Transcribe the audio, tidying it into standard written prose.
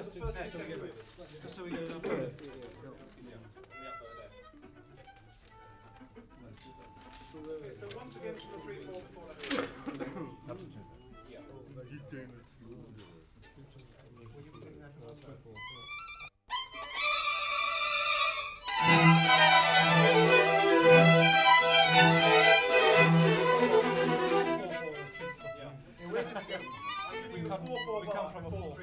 just to first test so we and get second just so we get enough. the upper left. Okay, so once again from the 3-4 before that. Yeah. We come from a 4-4.